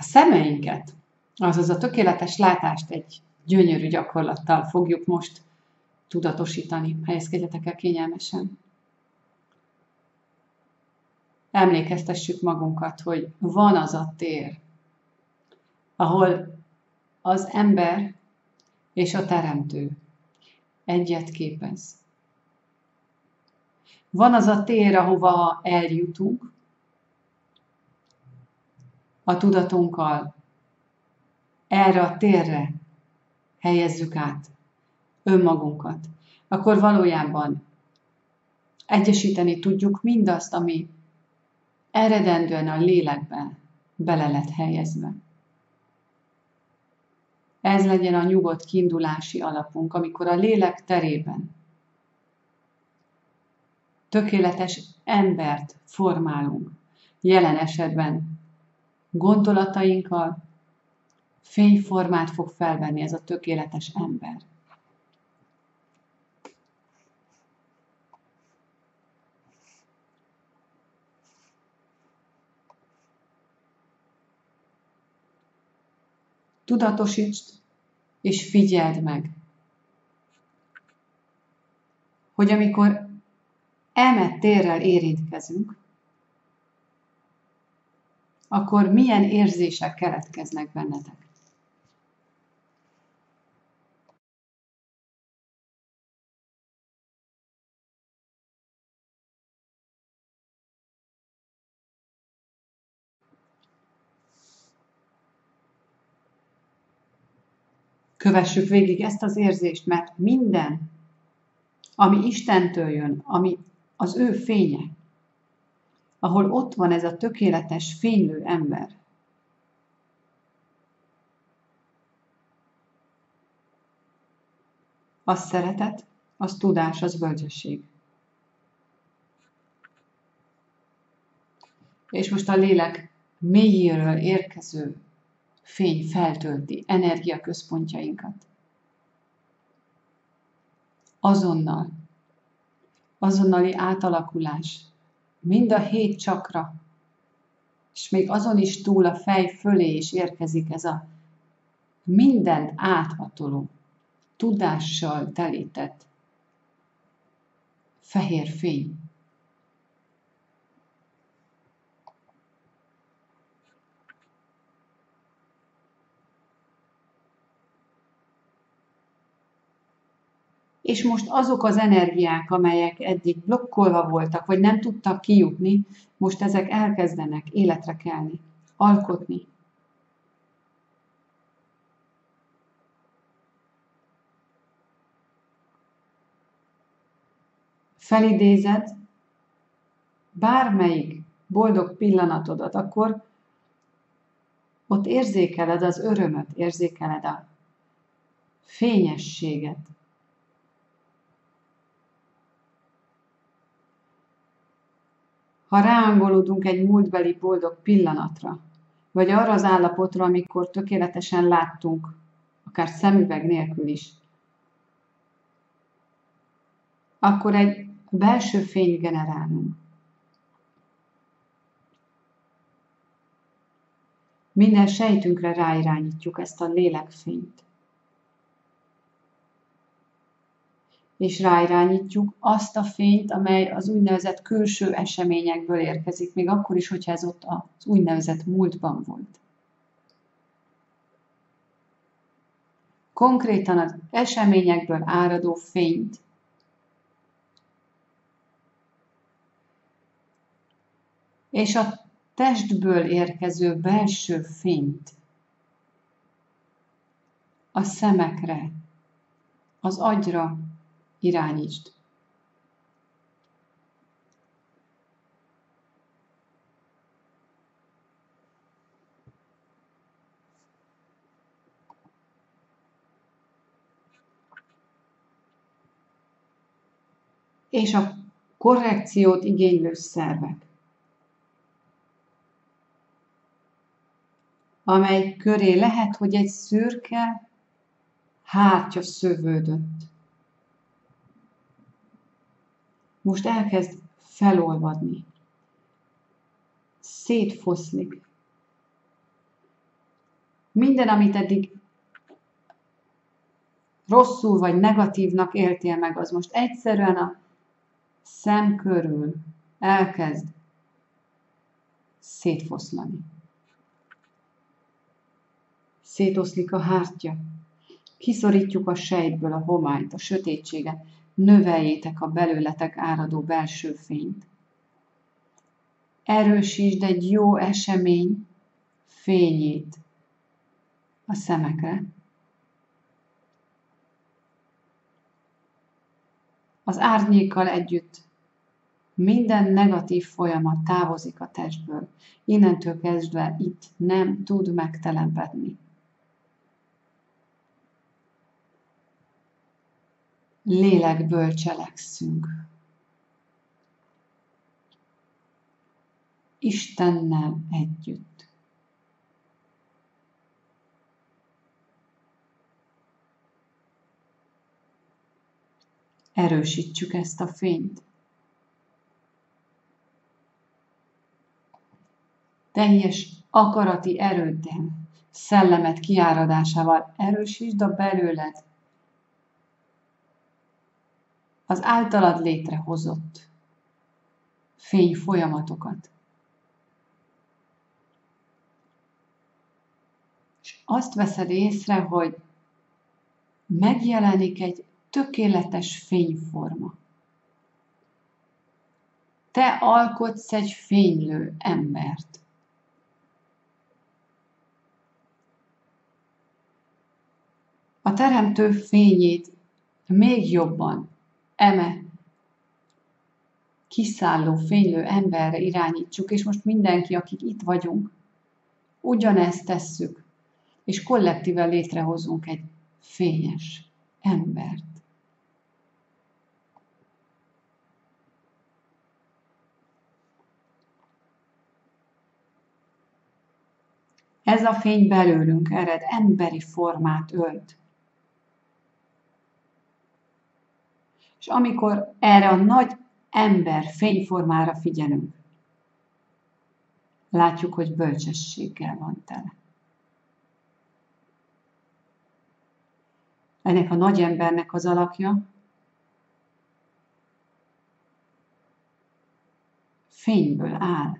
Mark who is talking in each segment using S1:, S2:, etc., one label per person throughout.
S1: szemeinket, azaz a tökéletes látást egy gyönyörű gyakorlattal fogjuk most tudatosítani. Helyezkedjetek el kényelmesen. Emlékeztessük magunkat, hogy van az a tér, ahol az ember és a teremtő egyet képez. Van az a tér, ahova eljutunk a tudatunkkal, erre a térre helyezzük át önmagunkat, akkor valójában egyesíteni tudjuk mindazt, ami eredendően a lélekben bele lett helyezve. Ez legyen a nyugodt kiindulási alapunk, amikor a lélek terében tökéletes embert formálunk, jelen esetben gondolatainkkal fényformát fog felvenni ez a tökéletes ember. Tudatosítsd és figyeld meg, hogy amikor elmett térrel érintkezünk, akkor milyen érzések keletkeznek bennetek. Kövessük végig ezt az érzést, mert minden, ami Istentől jön, ami az ő fénye, ahol ott van ez a tökéletes, fénylő ember, az szeretet, az tudás, az bölcsesség. És most a lélek mélyéről érkező fény feltölti energiaközpontjainkat. Azonnali átalakulás, mind a 7 csakra, és még azon is túl a fej fölé is érkezik ez a mindent áthatoló, tudással telített fehér fény. És most azok az energiák, amelyek eddig blokkolva voltak, vagy nem tudtak kijutni, most ezek elkezdenek életre kelni, alkotni. Felidézed bármelyik boldog pillanatodat, akkor ott érzékeled az örömöt, érzékeled a fényességet. Ha ráangolódunk egy múltbeli boldog pillanatra, vagy arra az állapotra, amikor tökéletesen láttunk, akár szemüveg nélkül is, akkor egy belső fényt generálunk. Minden sejtünkre ráirányítjuk ezt a lélekfényt. És ráirányítjuk azt a fényt, amely az úgynevezett külső eseményekből érkezik, még akkor is, hogyha ez ott az úgynevezett múltban volt. Konkrétan az eseményekből áradó fényt és a testből érkező belső fényt a szemekre, az agyra irányítsd. És a korrekciót igénylő szervek, amely köré lehet, hogy egy szürke hártya szövődött. Most elkezd felolvadni, szétfoszlik, Minden, amit eddig rosszul vagy negatívnak éltél meg, az most egyszerűen a szem körül elkezd szétfoszlani. Szétoszlik a hártya. Kiszorítjuk a sejtből a homályt, a sötétséget. Növeljétek a belőletek áradó belső fényt. Erősítsd egy jó esemény fényét a szemekre. Az árnyékkal együtt minden negatív folyamat távozik a testből. Innentől kezdve itt nem tud megtelepedni. Lélekből cselekszünk. Istennel együtt. Erősítsük ezt a fényt. Teljes akarati erőddel, szellemet kiáradásával erősítsd a belőled az általad létrehozott fényfolyamatokat. És azt veszed észre, hogy megjelenik egy tökéletes fényforma. Te alkotsz egy fénylő embert. A teremtő fényét még jobban eme kiszálló fénylő emberre irányítsuk, és most mindenki, akik itt vagyunk, ugyanezt tesszük, és kollektíven létrehozunk egy fényes embert. Ez a fény belőlünk ered, emberi formát ölt. És amikor erre a nagy ember fényformára figyelünk, látjuk, hogy bölcsességgel van tele. Ennek a nagy embernek az alakja fényből áll.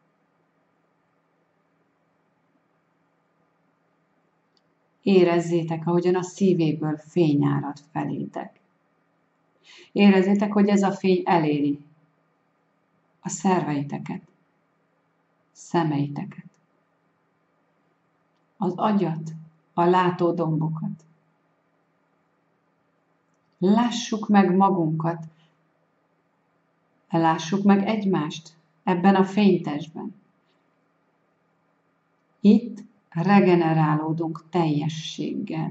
S1: Érezzétek, ahogyan a szívéből fény árad felétek. Érezzétek, hogy ez a fény eléri a szerveiteket, szemeiteket, az agyat, a látódombokat. Lássuk meg magunkat, lássuk meg egymást ebben a fénytestben. Itt regenerálódunk teljességgel.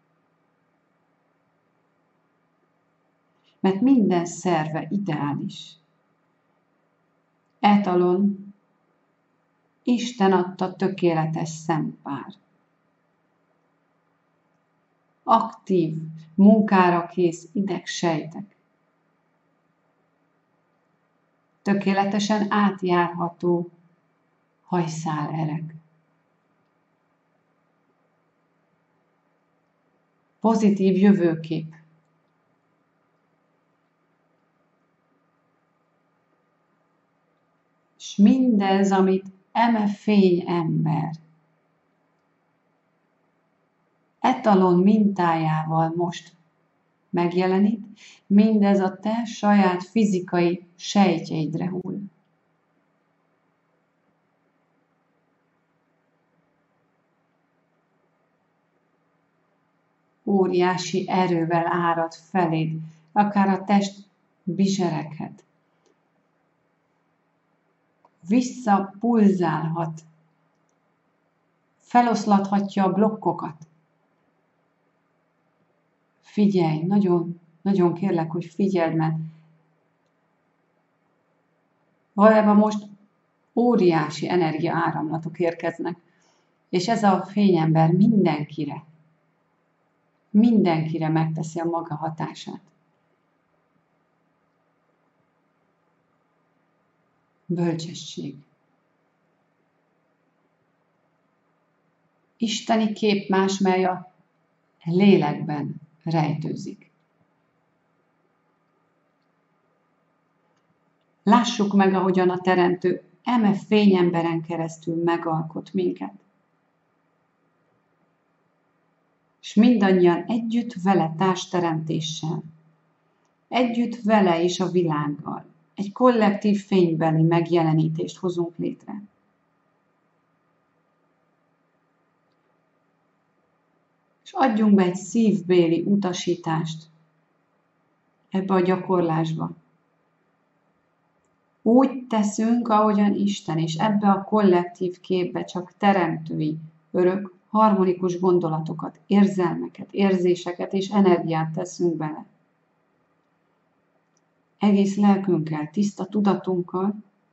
S1: Mert minden szerve ideális. Etalon Isten adta tökéletes szempár. Aktív, munkára kész idegsejtek. Tökéletesen átjárható hajszálerek. Pozitív jövőkép. És mindez, amit eme fény ember, etalon mintájával most megjelenít, mindez a te saját fizikai sejtjeidre hull. Óriási erővel árad feléd, akár a test bizsereghet. Visszapulzálhat, feloszlathatja a blokkokat. Figyelj, nagyon, nagyon kérlek, hogy figyeld, mert valójában most óriási energiaáramlatok érkeznek, és ez a fényember mindenkire megteszi a maga hatását. Bölcsesség. isteni képmás, mely a lélekben rejtőzik. Lássuk meg, ahogyan a Teremtő eme fényemberen keresztül megalkot minket. És mindannyian együtt vele társteremtéssel, együtt vele és a világgal egy kollektív fénybeli megjelenítést hozunk létre. És adjunk be egy szívbéli utasítást ebbe a gyakorlásba. Úgy teszünk, ahogyan Isten, és ebbe a kollektív képbe csak teremtői, örök, harmonikus gondolatokat, érzelmeket, érzéseket és energiát teszünk bele. Egész lelkünkkel, tiszta tudatunkkal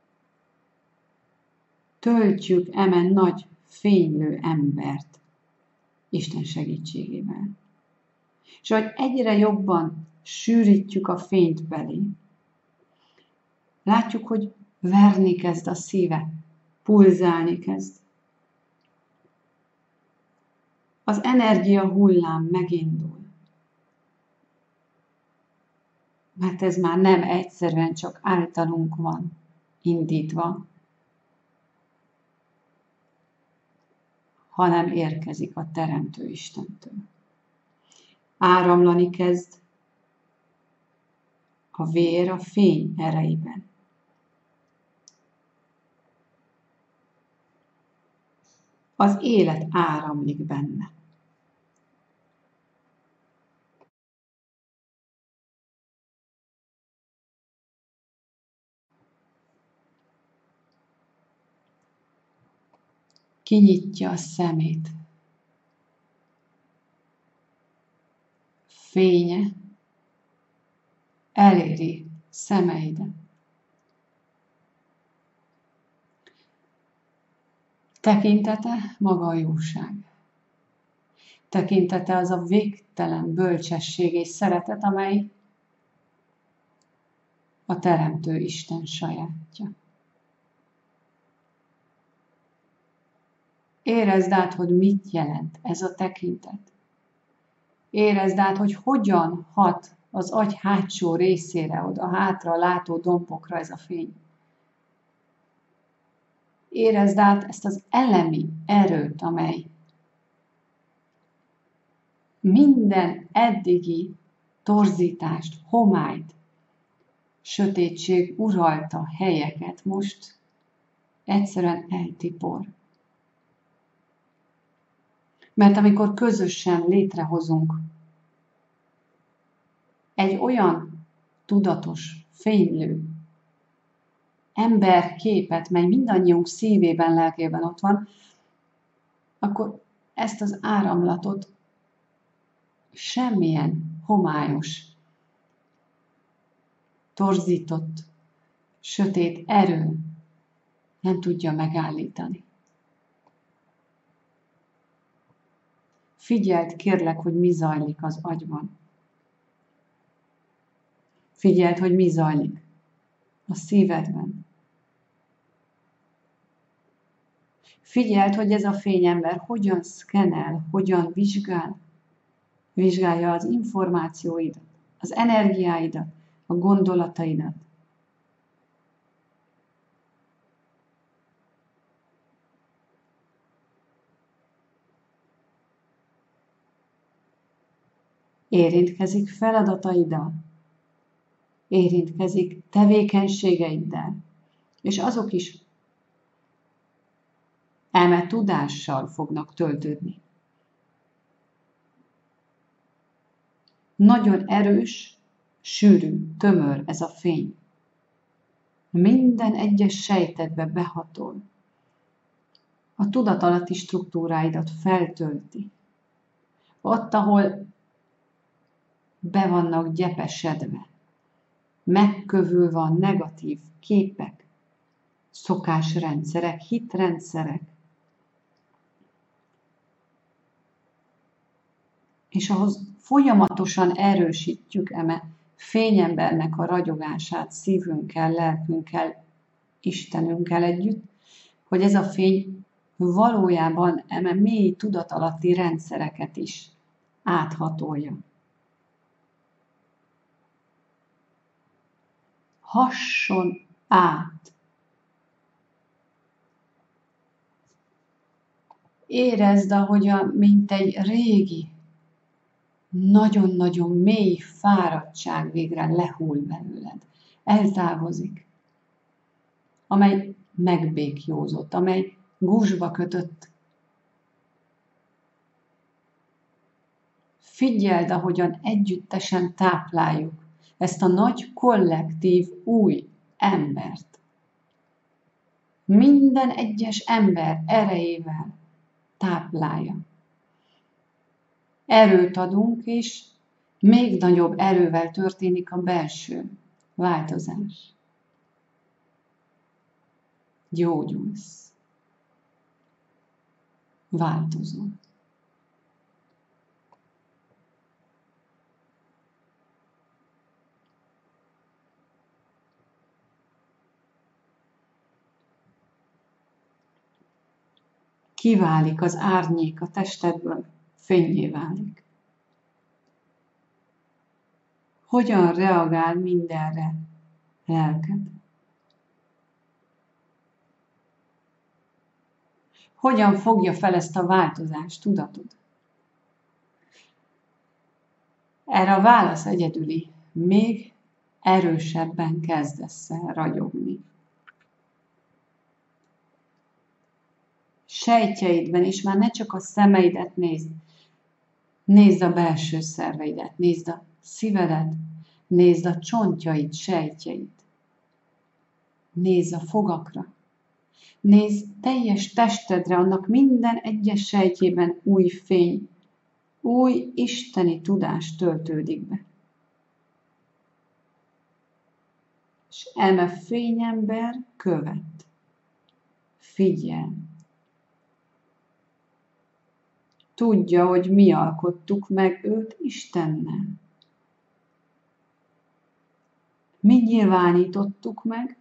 S1: töltjük eme nagy, fénylő embert Isten segítségével. És ahogy egyre jobban sűrítjük a fényt belé, látjuk, hogy verni kezd a szíve, pulzálni kezd. Az energia hullám megindul. Mert ez már nem egyszerűen csak általunk van indítva, hanem érkezik a Teremtő Istentől. Áramlani kezd a vér a fény erejében. Az élet áramlik benne. Kinyitja a szemét. Fénye eléri szemeidet. Tekintete maga a jóság. Tekintete az a végtelen bölcsesség és szeretet, amely a Teremtő Isten sajátja. Érezd át, hogy mit jelent ez a tekintet. Érezd át, hogy hogyan hat az agy hátsó részére, oda hátra látó dombokra ez a fény. Érezd át ezt az elemi erőt, amely minden eddigi torzítást, homályt, sötétség uralta helyeket most egyszerűen eltipor. Mert amikor közösen létrehozunk egy olyan tudatos, fénylő emberképet, mely mindannyiunk szívében, lelkében ott van, akkor ezt az áramlatot semmilyen homályos, torzított, sötét erő nem tudja megállítani. Figyeld, kérlek, hogy mi zajlik az agyban. Figyeld, hogy mi zajlik a szívedben. Figyeld, hogy ez a fényember hogyan szkenel, hogyan vizsgálja az információidat, az energiáidat, a gondolataidat. Érintkezik feladataiddal, érintkezik tevékenységeiddel, és azok is eme tudással fognak töltődni. Nagyon erős, sűrű, tömör ez a fény. Minden egyes sejtedbe behatol. A tudatalatti struktúráidat feltölti. Ott, ahol be vannak gyepesedve, megkövülve a negatív képek, szokásrendszerek, hitrendszerek, és ahhoz folyamatosan erősítjük eme fényembernek a ragyogását szívünkkel, lelkünkkel, Istenünkkel együtt, hogy ez a fény valójában eme mély tudatalatti rendszereket is áthatolja. Hasson át. Érezd, ahogyan, mint egy régi, nagyon-nagyon mély fáradtság végre lehull belőled, eltávozik, amely megbékjózott, amely gúzsba kötött. Figyeld, ahogyan együttesen tápláljuk ezt a nagy kollektív új embert. Minden egyes ember erejével táplálja. Erőt adunk, és még nagyobb erővel történik a belső változás. Gyógyulsz. Változol. Kiválik az árnyék a testedből, fénnyé válik. Hogyan reagál mindenre lelked? Hogyan fogja fel ezt a változást tudatod? Erre a válasz egyedüli, még erősebben kezdesz el ragyogni. Sejtjeidben is már ne csak a szemeidet nézd, nézd a belső szerveidet, nézd a szívedet, nézd a csontjaid, sejtjeid, nézd a fogakra, nézd teljes testedre, annak minden egyes sejtjében új fény, új isteni tudás töltődik be. És eme fényember követ. Figyelj! Tudja, hogy mi alkottuk meg őt Istennel. Mi nyilvánítottuk meg,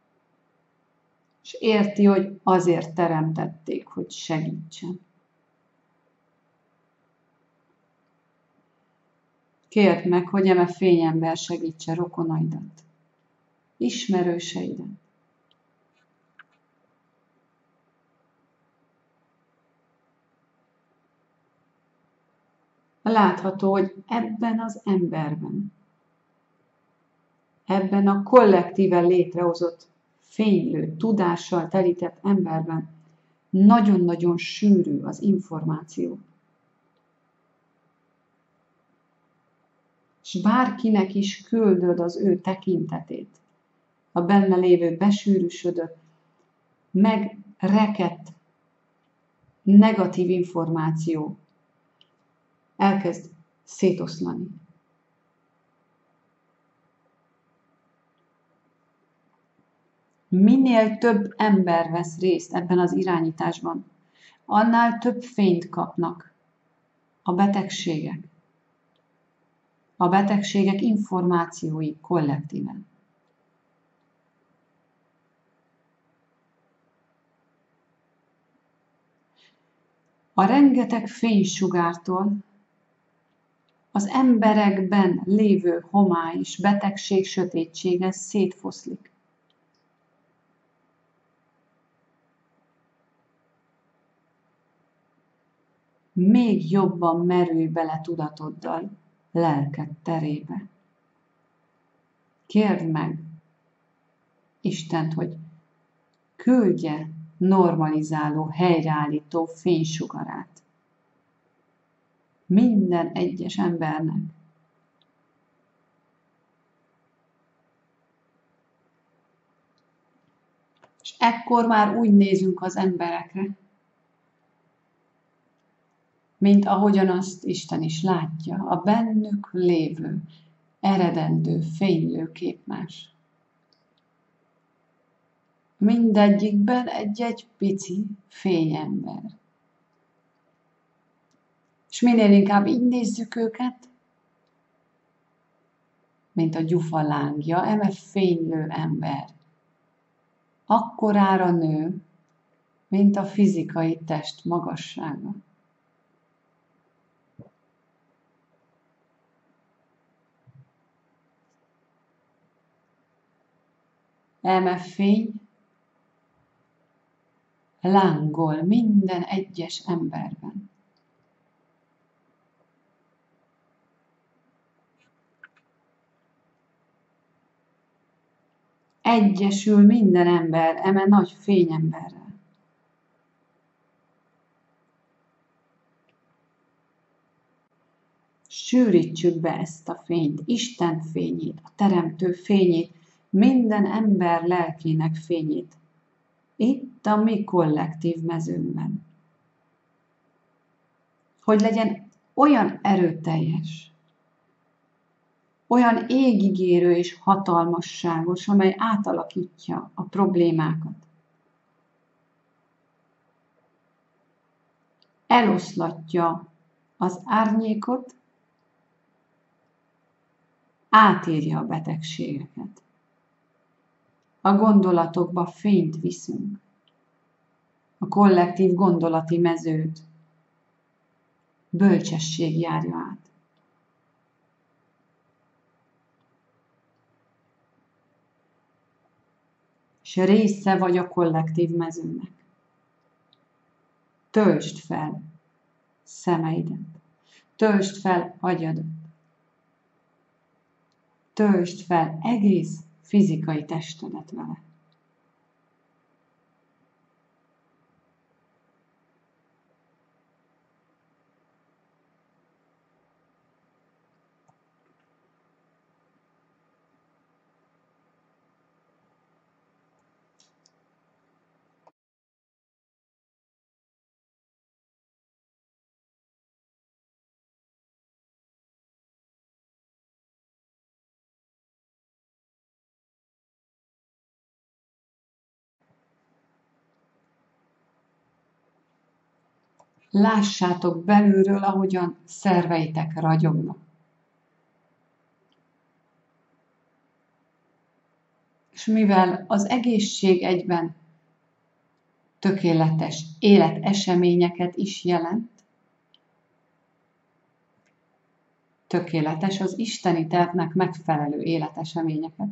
S1: és érti, hogy azért teremtették, hogy segítsen. Kérd meg, hogy eme fényember segítse rokonaidat, ismerőseidet. Látható, hogy ebben az emberben, ebben a kollektíven létrehozott, fénylő, tudással telített emberben nagyon-nagyon sűrű az információ. És bárkinek is küldöd az ő tekintetét, a benne lévő besűrűsödött, megrekedt negatív információ elkezd szétoszlani. Minél több ember vesz részt ebben az irányításban, annál több fényt kapnak a betegségek. A betegségek információi kollektíven. A rengeteg fénysugártól az emberekben lévő homály és betegség sötétsége szétfoszlik. Még jobban merülj bele tudatoddal lelked terébe. Kérd meg Istent, hogy küldje normalizáló, helyreállító fénysugarát minden egyes embernek. És ekkor már úgy nézünk az emberekre, mint ahogyan azt Isten is látja, a bennük lévő, eredendő, fénylő képmás. Mindegyikben egy-egy pici fényember. És minél inkább így nézzük őket, mint a gyufa lángja, eme fénylő ember. Akkorára nő, mint a fizikai test magassága. Eme fény lángol minden egyes emberben. Egyesül minden ember eme nagy fényemberrel. Sűrítsük be ezt a fényt, Isten fényét, a Teremtő fényét, minden ember lelkének fényét. Itt a mi kollektív mezőnkben. Hogy legyen olyan erőteljes, olyan égigérő és hatalmasságos, amely átalakítja a problémákat. Eloszlatja az árnyékot, átírja a betegségeket. A gondolatokba fényt viszünk. A kollektív gondolati mezőt bölcsesség járja át. És része vagy a kollektív mezőnek. Töltsd fel szemeidet. Töltsd fel agyadat. Töltsd fel egész fizikai testedet vele. Lássátok belülről, ahogyan szerveitek ragyognak. És mivel az egészség egyben tökéletes életeseményeket is jelent, tökéletes az isteni tervnek megfelelő életeseményeket.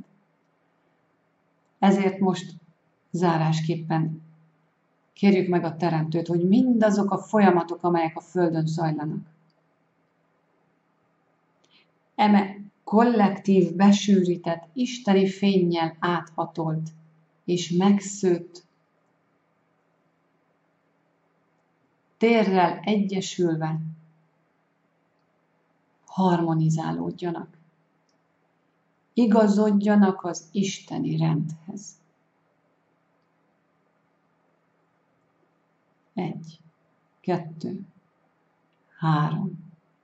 S1: Ezért most zárásképpen kérjük meg a Teremtőt, hogy mindazok a folyamatok, amelyek a Földön zajlanak, eme kollektív, besűrített, isteni fénnyel áthatolt és megszőtt, térrel egyesülve harmonizálódjanak, igazodjanak az isteni rendhez. 1, 2, 3.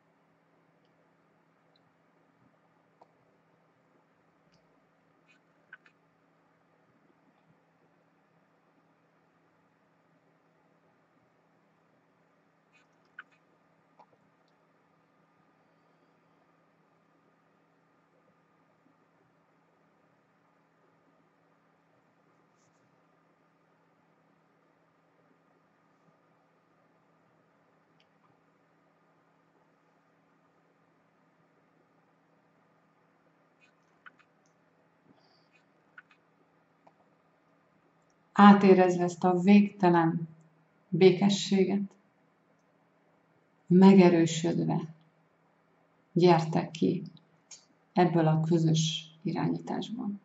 S1: Átérezve ezt a végtelen békességet, megerősödve, gyertek ki ebből a közös irányításban.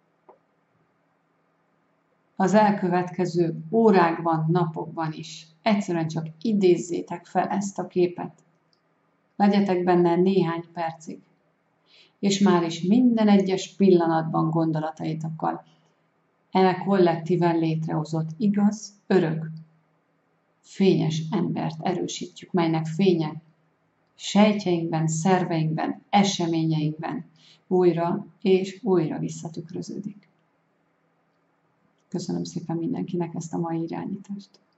S1: Az elkövetkező órákban, napokban is egyszerűen csak idézzétek fel ezt a képet. Legyetek benne néhány percig, és már is minden egyes pillanatban gondolataitokkal eme kollektíven létrehozott igaz, örök, fényes embert erősítjük, melynek fénye sejtjeinkben, szerveinkben, eseményeinkben újra és újra visszatükröződik. Köszönöm szépen mindenkinek ezt a mai irányítást.